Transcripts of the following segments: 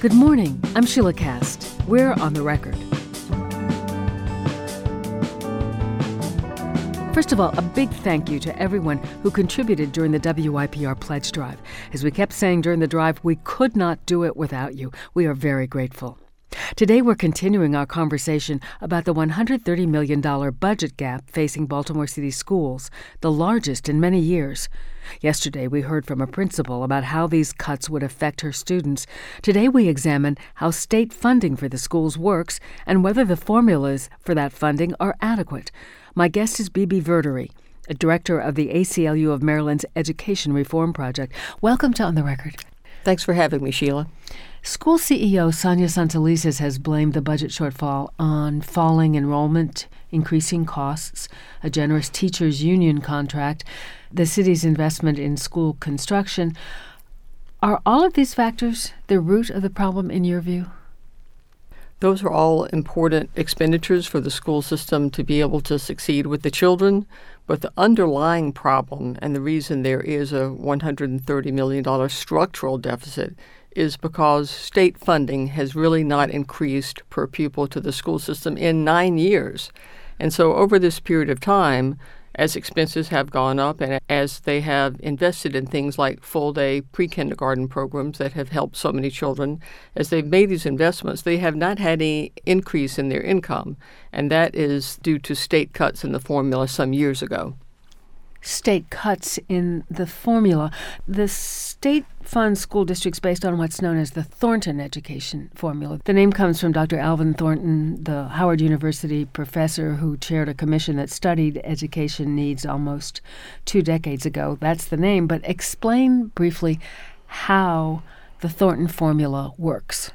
Good morning. I'm Sheila Cast. We're on the record. First of all, a big thank you to everyone who contributed during the WYPR Pledge Drive. As we kept saying during the drive, we could not do it without you. We are very grateful. Today we're continuing our conversation about the $130 million budget gap facing Baltimore City schools, the largest in many years. Yesterday we heard from a principal about how these cuts would affect her students. Today we examine how state funding for the schools works and whether the formulas for that funding are adequate. My guest is Bibi Verdery, a director of the ACLU of Maryland's Education Reform Project. Welcome to On the Record. Thanks for having me, Sheila. School CEO Sonia Santelises has blamed the budget shortfall on falling enrollment, increasing costs, a generous teachers' union contract, the city's investment in school construction. Are all of these factors the root of the problem in your view? Those are all important expenditures for the school system to be able to succeed with the children, but the underlying problem and the reason there is a $130 million structural deficit is because state funding has really not increased per pupil to the school system in 9 years. And so over this period of time, as expenses have gone up and as they have invested in things like full-day pre-kindergarten programs that have helped so many children, as they've made these investments, they have not had any increase in their income. And that is due to state cuts in the formula some years ago. State cuts in the formula. The state funds school districts based on what's known as the Thornton education formula. The name comes from Dr. Alvin Thornton, the Howard University professor who chaired a commission that studied education needs almost 2 decades ago. That's the name, but explain briefly how the Thornton formula works.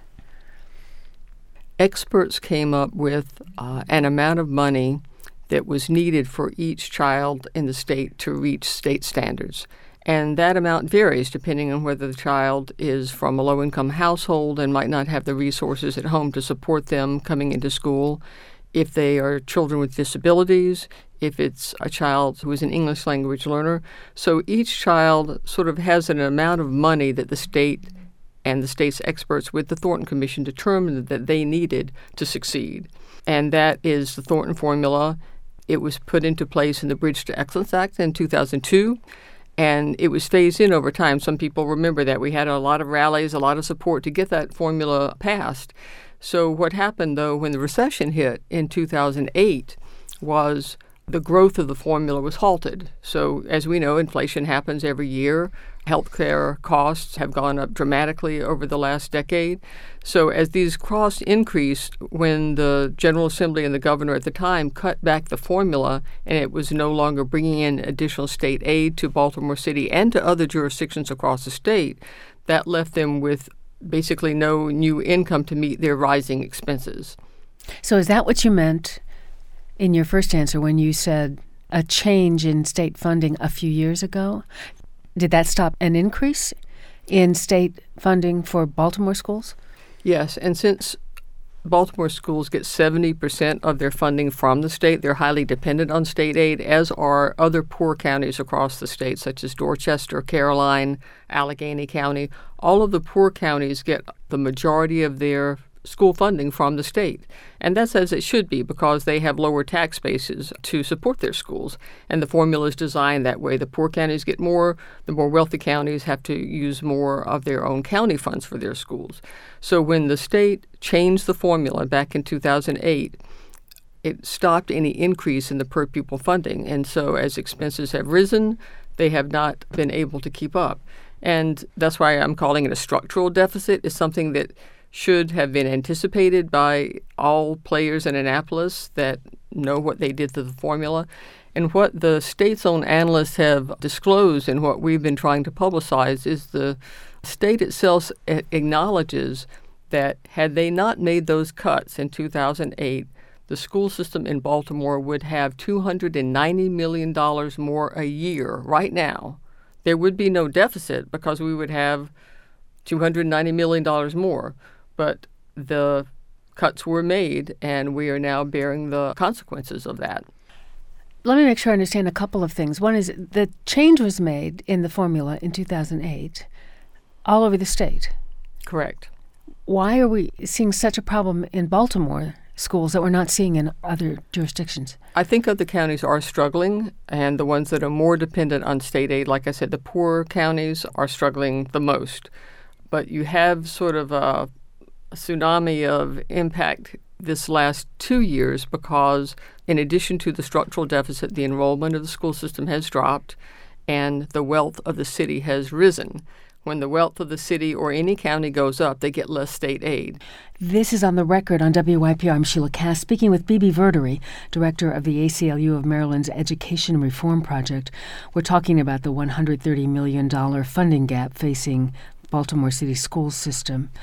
Experts came up with an amount of money that was needed for each child in the state to reach state standards. And that amount varies depending on whether the child is from a low-income household and might not have the resources at home to support them coming into school, if they are children with disabilities, if it's a child who is an English language learner. So each child sort of has an amount of money that the state and the state's experts with the Thornton Commission determined that they needed to succeed. And that is the Thornton formula. It was put into place in the Bridge to Excellence Act in 2002, and it was phased in over time. Some people remember that. We had a lot of rallies, a lot of support to get that formula passed. So what happened, though, when the recession hit in 2008 was the growth of the formula was halted. So as we know, inflation happens every year. Healthcare costs have gone up dramatically over the last decade. So as these costs increased, when the General Assembly and the governor at the time cut back the formula and it was no longer bringing in additional state aid to Baltimore City and to other jurisdictions across the state, that left them with basically no new income to meet their rising expenses. So is that what you meant in your first answer when you said a change in state funding a few years ago? Did that stop an increase in state funding for Baltimore schools? Yes, and since Baltimore schools get 70% of their funding from the state, they're highly dependent on state aid, as are other poor counties across the state, such as Dorchester, Caroline, Allegheny County. All of the poor counties get the majority of their school funding from the state. And that's as it should be because they have lower tax bases to support their schools. And the formula is designed that way. The poor counties get more, the more wealthy counties have to use more of their own county funds for their schools. So when the state changed the formula back in 2008, it stopped any increase in the per pupil funding. And so as expenses have risen, they have not been able to keep up. And that's why I'm calling it a structural deficit. It's something that should have been anticipated by all players in Annapolis that know what they did to the formula. And what the state's own analysts have disclosed and what we've been trying to publicize is the state itself acknowledges that had they not made those cuts in 2008, the school system in Baltimore would have $290 million more a year right now. There would be no deficit because we would have $290 million more. But the cuts were made, and we are now bearing the consequences of that. Let me make sure I understand a couple of things. One is the change was made in the formula in 2008 all over the state. Correct. why are we seeing such a problem in Baltimore schools that we're not seeing in other jurisdictions? I think other counties are struggling, and the ones that are more dependent on state aid, like I said, the poorer counties are struggling the most. But you have sort of a tsunami of impact this last 2 years because in addition to the structural deficit, the enrollment of the school system has dropped and the wealth of the city has risen. When the wealth of the city or any county goes up, they get less state aid. This is On the Record on WYPR. I'm Sheila Cass, speaking with Bibi Verdery, director of the ACLU of Maryland's Education Reform Project. We're talking about the $130 million funding gap facing Baltimore City school system.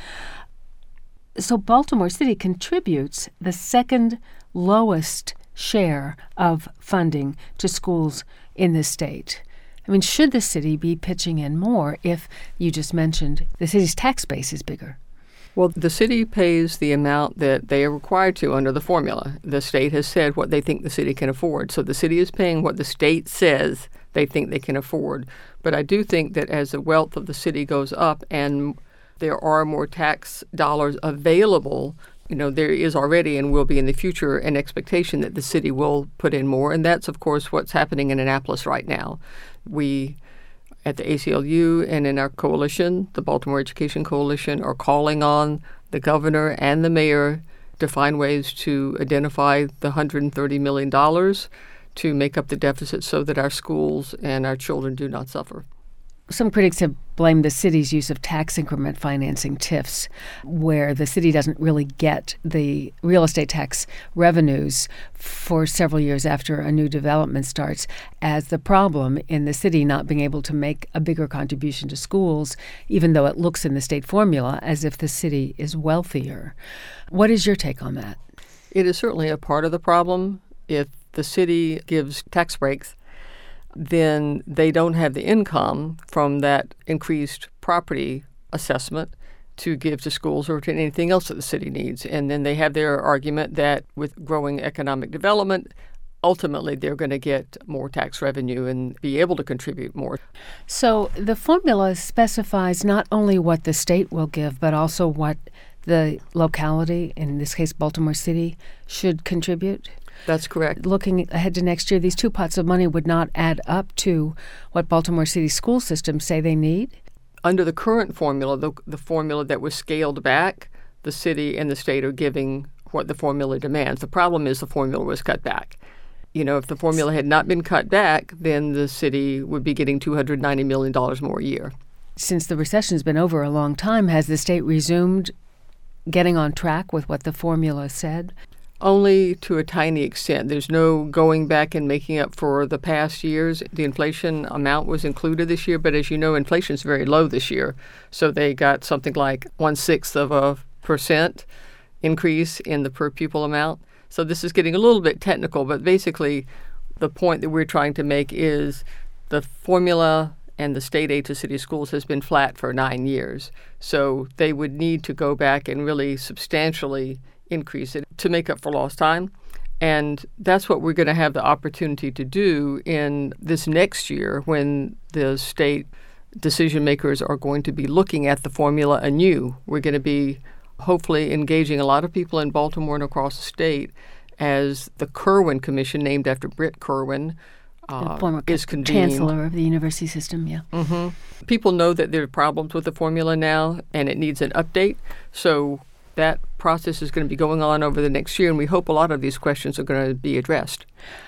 So Baltimore City contributes the second lowest share of funding to schools in the state. I mean, should the city be pitching in more if, you just mentioned, the city's tax base is bigger? Well, the city pays the amount that they are required to under the formula. The state has said what they think the city can afford. So the city is paying what the state says they think they can afford. But I do think that as the wealth of the city goes up and there are more tax dollars available, there is already and will be in the future an expectation that the city will put in more. And that's, of course, what's happening in Annapolis right now. We, at the ACLU and in our coalition, the Baltimore Education Coalition, are calling on the governor and the mayor to find ways to identify the $130 million to make up the deficit so that our schools and our children do not suffer. Some critics have blamed the city's use of tax increment financing, TIFs, where the city doesn't really get the real estate tax revenues for several years after a new development starts, as the problem in the city not being able to make a bigger contribution to schools, even though it looks in the state formula as if the city is wealthier. What is your take on that? It is certainly a part of the problem. If the city gives tax breaks, then they don't have the income from that increased property assessment to give to schools or to anything else that the city needs. And then they have their argument that with growing economic development, ultimately they're going to get more tax revenue and be able to contribute more. So the formula specifies not only what the state will give, but also what the locality, in this case Baltimore City, should contribute? That's correct. Looking ahead to next year, these two pots of money would not add up to what Baltimore City school systems say they need? Under the current formula, the formula that was scaled back, the city and the state are giving what the formula demands. The problem is the formula was cut back. If the formula had not been cut back, then the city would be getting $290 million more a year. Since the recession's been over a long time, has the state resumed getting on track with what the formula said? Only to a tiny extent. There's no going back and making up for the past years. The inflation amount was included this year, but as you know, inflation is very low this year. So they got something like 0.1% increase in the per pupil amount. So this is getting a little bit technical, but basically the point that we're trying to make is the formula and the state aid to city schools has been flat for 9 years. So they would need to go back and really substantially increase it to make up for lost time. And that's what we're going to have the opportunity to do in this next year when the state decision makers are going to be looking at the formula anew. We're going to be hopefully engaging a lot of people in Baltimore and across the state as the Kirwan Commission, named after Britt Kirwan, the former is convened. Chancellor of the university system, yeah. Mm-hmm. People know that there are problems with the formula now and it needs an update. So that process is going to be going on over the next year, and we hope a lot of these questions are going to be addressed.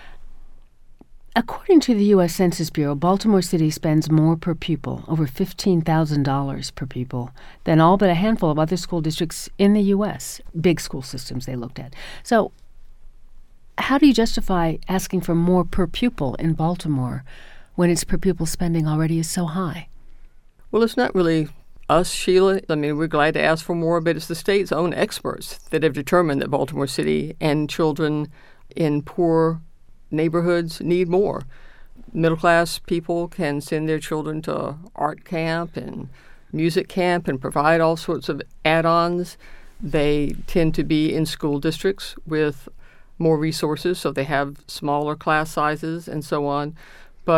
According to the U.S. Census Bureau, Baltimore City spends more per pupil, over $15,000 per pupil, than all but a handful of other school districts in the U.S., big school systems they looked at. So how do you justify asking for more per pupil in Baltimore when its per pupil spending already is so high? Well, it's not really us, Sheila. I mean, we're glad to ask for more, but it's the state's own experts that have determined that Baltimore City and children in poor neighborhoods need more. Middle-class people can send their children to art camp and music camp and provide all sorts of add-ons. They tend to be in school districts with more resources, so they have smaller class sizes and so on. But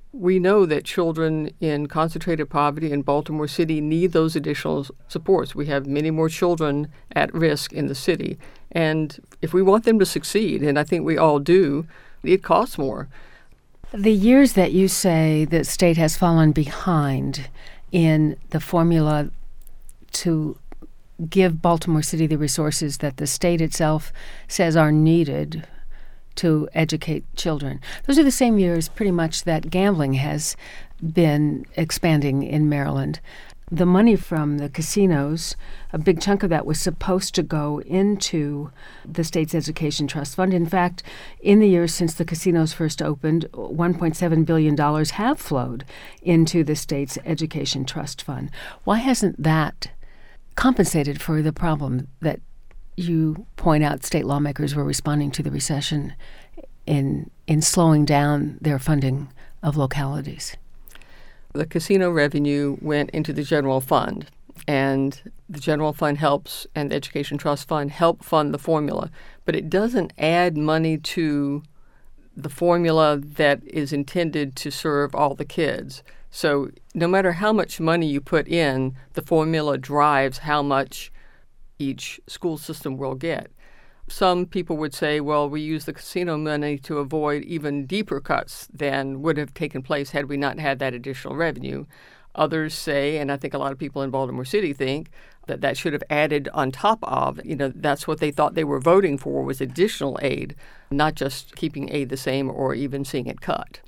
we know that children in concentrated poverty in Baltimore City need those additional supports. We have many more children at risk in the city. And if we want them to succeed, and I think we all do, it costs more. The years that you say the state has fallen behind in the formula to give Baltimore City the resources that the state itself says are needed to educate children. Those are the same years pretty much that gambling has been expanding in Maryland. The money from the casinos, a big chunk of that was supposed to go into the state's education trust fund. In fact, in the years since the casinos first opened, $1.7 billion have flowed into the state's education trust fund. Why hasn't that compensated for the problem that you point out state lawmakers were responding to the recession in slowing down their funding of localities? The casino revenue went into the general fund, and the general fund helps, and the education trust fund help fund the formula, but it doesn't add money to the formula that is intended to serve all the kids. So no matter how much money you put in, the formula drives how much each school system will get. Some people would say, well, we use the casino money to avoid even deeper cuts than would have taken place had we not had that additional revenue. Others say, and I think a lot of people in Baltimore City think, that that should have added on top of, that's what they thought they were voting for, was additional aid, not just keeping aid the same or even seeing it cut.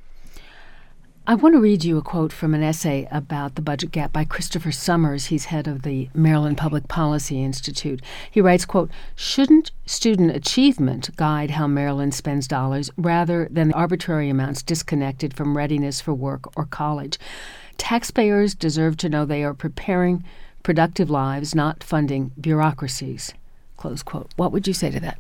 I want to read you a quote from an essay about the budget gap by Christopher Summers. He's head of the Maryland Public Policy Institute. He writes, quote, "Shouldn't student achievement guide how Maryland spends dollars rather than the arbitrary amounts disconnected from readiness for work or college? Taxpayers deserve to know they are preparing productive lives, not funding bureaucracies," close quote. What would you say to that?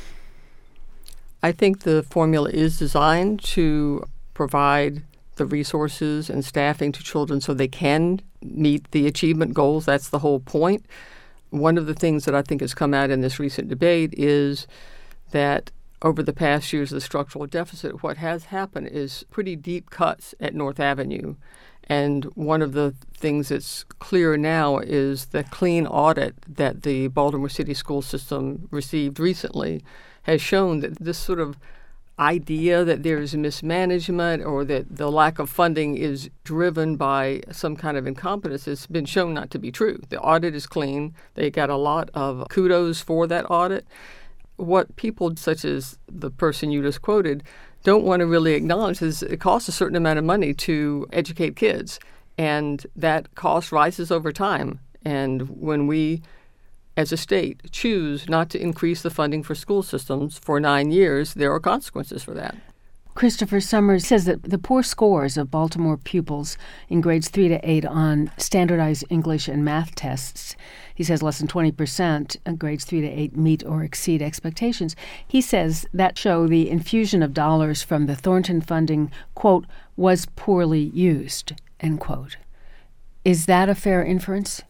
I think the formula is designed to provide the resources and staffing to children so they can meet the achievement goals. That's the whole point. One of the things that I think has come out in this recent debate is that over the past years of the structural deficit, what has happened is pretty deep cuts at North Avenue. And one of the things that's clear now is the clean audit that the Baltimore City school system received recently has shown that this sort of idea that there's mismanagement or that the lack of funding is driven by some kind of incompetence has been shown not to be true. The audit is clean. They got a lot of kudos for that audit. What people such as the person you just quoted don't want to really acknowledge is it costs a certain amount of money to educate kids, and that cost rises over time. And when we as a state choose not to increase the funding for school systems for 9 years, there are consequences for that. Christopher Summers says that the poor scores of Baltimore pupils in grades 3 to 8 on standardized English and math tests, he says less than 20% in grades 3 to 8 meet or exceed expectations. He says that show the infusion of dollars from the Thornton funding, quote, was poorly used, end quote. Is that a fair inference?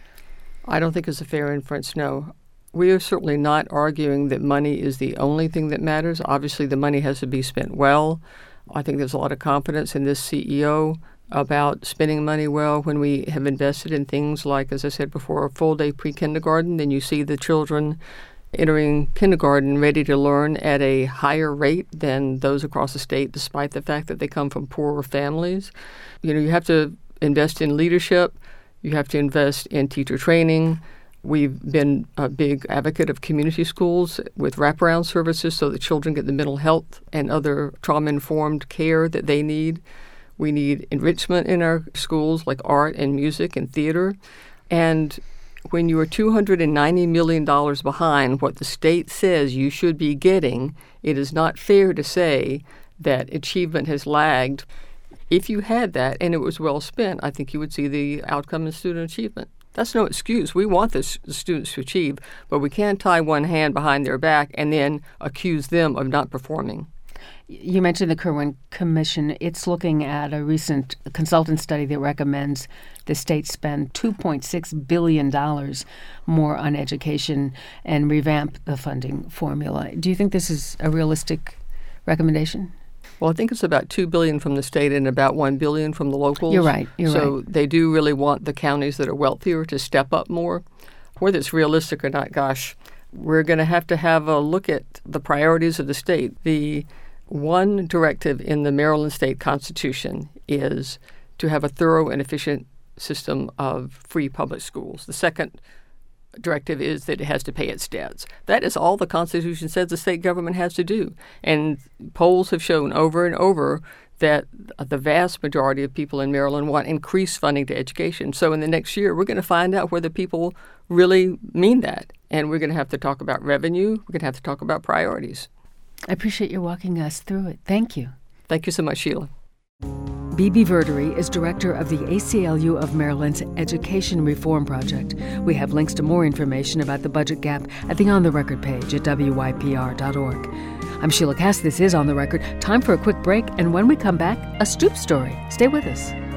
I don't think it's a fair inference, no. We are certainly not arguing that money is the only thing that matters. Obviously, the money has to be spent well. I think there's a lot of confidence in this CEO about spending money well. When we have invested in things like, as I said before, a full-day pre-kindergarten, then you see the children entering kindergarten ready to learn at a higher rate than those across the state, despite the fact that they come from poorer families. You have to invest in leadership. You have to invest in teacher training. We've been a big advocate of community schools with wraparound services so that children get the mental health and other trauma-informed care that they need. We need enrichment in our schools like art and music and theater. And when you are $290 million behind what the state says you should be getting, it is not fair to say that achievement has lagged. If you had that and it was well spent, I think you would see the outcome in student achievement. That's no excuse. We want the students to achieve, but we can't tie one hand behind their back and then accuse them of not performing. You mentioned the Kirwan Commission. It's looking at a recent consultant study that recommends the state spend $2.6 billion more on education and revamp the funding formula. Do you think this is a realistic recommendation? Well, I think it's about $2 billion from the state and about $1 billion from the locals. You're right. So they do really want the counties that are wealthier to step up more. Whether it's realistic or not, gosh, we're going to have a look at the priorities of the state. The one directive in the Maryland State Constitution is to have a thorough and efficient system of free public schools. The second directive is that it has to pay its debts. That is all the Constitution says the state government has to do. And polls have shown over and over that the vast majority of people in Maryland want increased funding to education. So in the next year, we're going to find out whether people really mean that. And we're going to have to talk about revenue. We're going to have to talk about priorities. I appreciate you walking us through it. Thank you. Thank you so much, Sheila. Bebe Verdery is director of the ACLU of Maryland's Education Reform Project. We have links to more information about the budget gap at the On the Record page at wypr.org. I'm Sheila Cass. This is On the Record. Time for a quick break, and when we come back, a Stoop story. Stay with us.